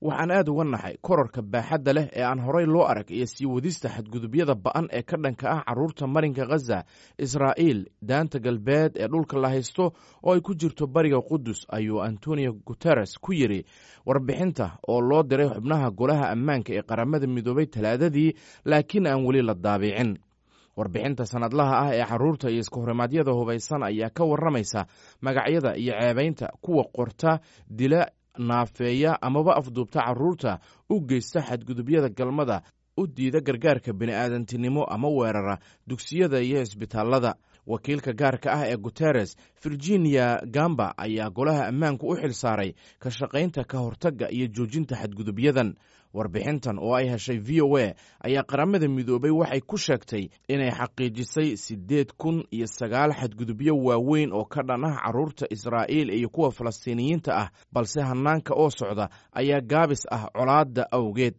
waxaan aad uga naxay kororka baaxadda leh ee aan horay loo arag iyo sii wadista xadgudubyada ba'an ee ka dhanka ah carruurta marinka khaza israa'iil daanta galbeed ee dhulka la haysto oo ay ku jirto bariga qudus ayuu antonio guteres ku yidhi warbixinta oo loo diray xubnaha golaha ammaanka ee qaramada midoobay talaadadii laakiin aan weli la daabicin warbixinta sanadlaha ah ee carruurta iyo iskahorimadyada hubaysan ayaa ka warramaysa magacyada iyo ceebaynta kuwa qorta dila naafeeya amaba afduubta carruurta u geysta xadgudubyada galmada u diida gargaarka bini'aadantinimo ama weerara dugsiyada iyo isbitaallada wakiilka gaarka ah ee guteres virginia gamba ayaa golaha ammaanku u xil saaray ka shaqaynta ka hortagga iyo joojinta xadgudubyadan warbixintan oo ay heshay v o a ayaa qaramada midoobay waxay ku sheegtay inay xaqiijisay 8,009 xadgudubyo waaweyn oo ka dhan ah carruurta israa'iil iyo kuwa falastiiniyiinta ah balse hannaanka oo socda ayaa gaabis ah colaadda awgeed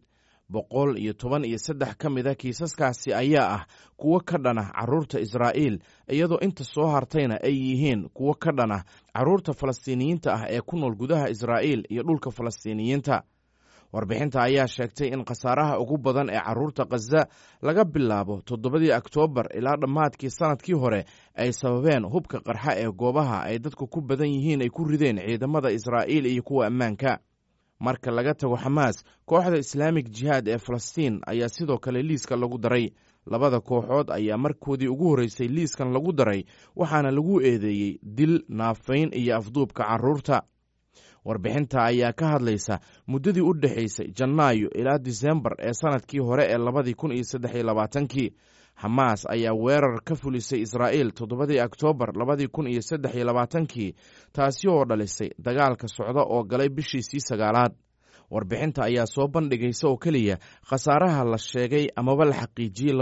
113 ka mid a kiisaskaasi ayaa ah kuwo ka dhan ah carruurta israa'iil iyadoo inta soo hartayna ay yihiin kuwo ka dhan ah carruurta falastiiniyiinta ah ee ku nool gudaha israa'iil iyo dhulka falastiiniyiinta warbixinta ayaa sheegtay in khasaaraha ugu badan ee carruurta khaza laga bilaabo 7 Oktoobar ilaa dhammaadkii sanadkii hore ay sababeen hubka qarxa ee goobaha ay dadku ku badan yihiin ay ku rideen ciidamada israa'iil iyo kuwa ammaanka marka laga tago xamaas kooxda islaamik jihaad ee falastiin ayaa sidoo kale liiska lagu daray labada kooxood ayaa markoodii ugu horreysay liiskan lagu daray waxaana lagu eedeeyey dil naafayn iyo afduubka carruurta warbixinta ayaa ka hadlaysa muddadii u dhexaysay janaayo ilaa disembar ee sanadkii hore ee 2023 xamaas ayaa weerar ka fulisay israa'iil 7 Oktoobar 2023 taasi oo dhalisay dagaalka socda oo galay bishiisii 9aad warbixinta ayaa soo bandhigaysa oo keliya khasaaraha la sheegay amaba la xaqiijiyey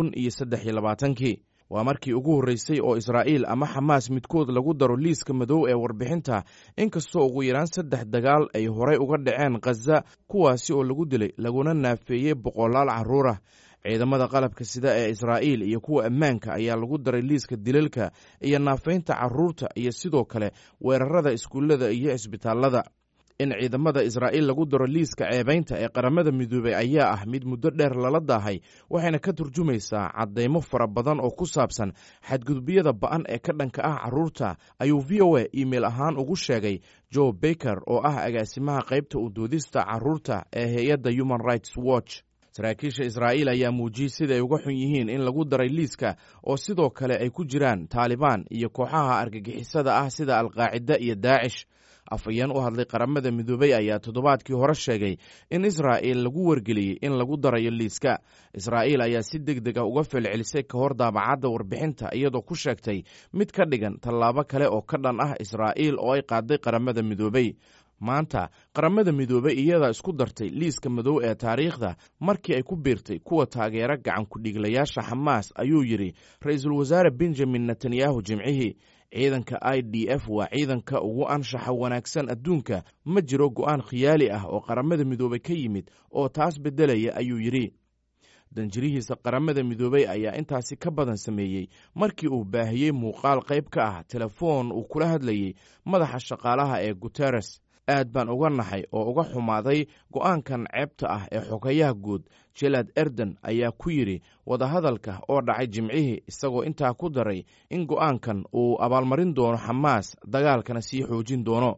2023 waa markii ugu horreysay oo israa'iil ama xamaas midkood lagu daro liiska madow ee warbixinta inkastoo ugu yaraan 3 dagaal ay horay uga dhaceen khaza kuwaasi oo lagu dilay laguna naafeeyey boqolaal carruur ah ciidamada qalabka sida ee israa'iil iyo kuwa ammaanka ayaa lagu daray liiska dilalka iyo naafaynta carruurta iyo sidoo kale weerarada iskuullada iyo isbitaallada in ciidamada israa'iil lagu daro liiska ceebaynta ee qaramada midoobay ayaa ah mid muddo dheer lala daahay waxayna ka turjumaysaa caddaymo fara badan oo ku saabsan xadgudubyada ba'an ee ka dhanka ah carruurta ayuu v o a iimayl ahaan ugu sheegay joe baker oo ah agaasimaha qaybta u doodista carruurta ee hay-adda human rights watch saraakiisha israa'iil ayaa muujiyey sida ay uga xun yihiin in lagu daray liiska oo sidoo kale ay ku jiraan taalibaan iyo kooxaha argagixisada ah sida alqaacida iyo daacish afhayeen u hadlay qaramada midoobay ayaa toddobaadkii hore sheegay in israa'iil lagu wargeliyey in lagu darayo liiska israa'iil ayaa si degdeg ah uga falcelisay ka hor daabacadda warbixinta iyadoo ku sheegtay mid ka dhigan tallaabo kale oo ka dhan ah israa'iil oo ay qaaday qaramada midoobay maanta qaramada midoobay iyadaa isku dartay liiska madow ee taariikhda markii ay ku biirtay kuwa taageera gacan ku-dhiiglayaasha xamaas ayuu yidhi ra-iisul wasaare benjamin netanyahu jimcihii ciidanka i d f waa ciidanka ugu anshaxa wanaagsan adduunka ma jiro go'aan khiyaali ah oo qaramada midoobay ka yimid oo taas beddelaya ayuu yidhi danjirihiisa qaramada midoobay ayaa intaasi ka badan sameeyey markii uu baahiyey muuqaal qayb ka ah telefoon uu kula hadlayey madaxa shaqaalaha ee guteres aad baan uga naxay oo uga xumaaday go'aankan ceebta ah ee xogayaha guud jelad erden ayaa ku yidhi wadahadalka oo dhacay jimcihii isagoo intaa ku daray in go'aankan uu abaalmarin doono xamaas dagaalkana sii xoojin doono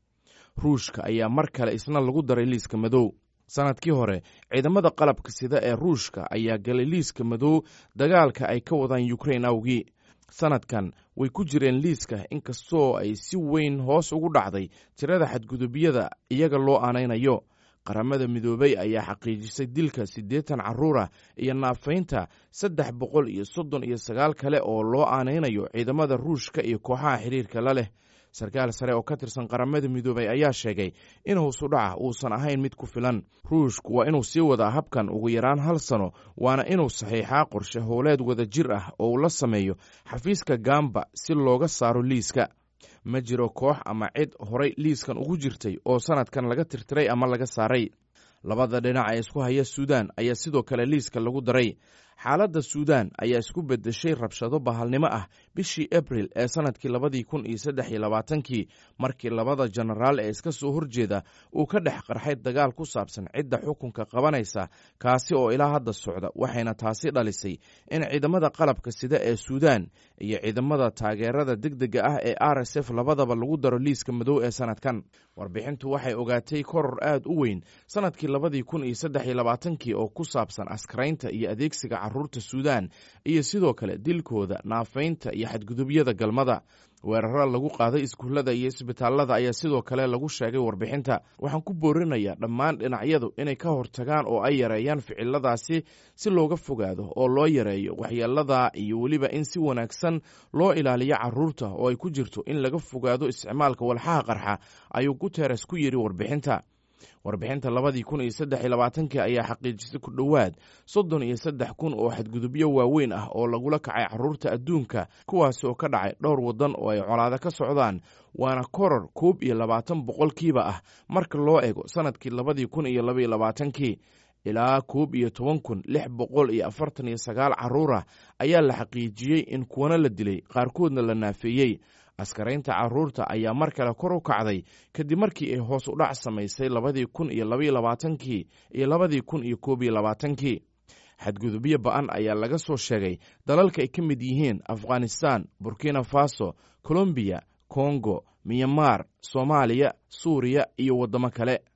ruushka ayaa mar kale isna lagu daray liiska madow sanadkii hore ciidamada qalabka sida ee ruushka ayaa galay liiska madow dagaalka ay ka wadaan yukrain awgii sanadkan way ku jireen liiska inkastoo ay si weyn hoos ugu dhacday tirada xadgudubyada iyaga loo aanaynayo qaramada midoobay ayaa xaqiijisay dilka 80 carruura iyo naafaynta 339 kale oo loo aanaynayo ciidamada ruushka iyo kooxaha xiriirka la leh sarkaal sare oo ka tirsan qaramada midoobay ayaa sheegay in hoosu dhaca uusan ahayn mid ku filan ruushku waa inuu sii wadaa habkan ugu yaraan 1 sano waana inuu saxiixaa qorshe howleed wada jir ah oo uu la sameeyo xafiiska gamba si looga saaro liiska ma jiro koox ama cid horay liiskan ugu jirtay oo sanadkan laga tirtiray ama laga saaray labada dhinac ee isku haya suudaan ayaa sidoo kale liiska lagu daray xaaladda suudaan ayaa isku beddeshay rabshado bahalnimo ah bishii abril ee sannadkii 2023 markii labada jenaraal ee iska soo horjeeda uu ka dhex qarxay dagaal ku saabsan cidda xukunka qabanaysa kaasi oo ilaa hadda socda, waxayna taasi dhalisay in ciidamada qalabka sida ee suudaan iyo ciidamada taageerada degdega ah ee RSF labadaba lagu daro liiska madow ee sanadkan. warbixintu waxay ogaatay koror aad u weyn sannadkii 2023 oo ku saabsan askaraynta iyo adeegsiga carruurta suudaan iyo sidoo kale dilkooda, naafaynta iyo xadgudubyada galmada. weeraro lagu qaaday iskuullada iyo isbitaallada ayaa sidoo kale lagu sheegay warbixinta. waxaan ku boorinayaa dhammaan dhinacyadu inay ka hortagaan oo ay yareeyaan ficiladaasi si looga fogaado oo loo yareeyo waxyeelada iyo weliba in si wanaagsan loo ilaaliyo carruurta oo ay ku jirto in laga fogaado isticmaalka walxaha qarxa, ayuu Guterres ku yidhi warbixinta. warbixinta 2023 ayaa xaqiijisay ku dhowaad 33,000 oo xadgudubyo waaweyn ah oo lagula kacay carruurta adduunka, kuwaas oo ka dhacay dhowr waddan oo ay colaado ka socdaan, waana koror 21% ah marka loo eego sannadkii 2022. ilaa 11,649 carruur ah ayaa la xaqiijiyey in kuwana la dilay, qaarkoodna la naafeeyey. askaraynta carruurta ayaa mar kale kor u kacday kadib markii ay hoos u dhac samaysay 2022 iyo 2021. xadgudubyo ba'an ayaa laga soo sheegay dalalka ay ka mid yihiin Afghanistan, Burkina Faso, Colombia, Congo, Myanmar, Soomaaliya, Suuriya iyo waddamo kale.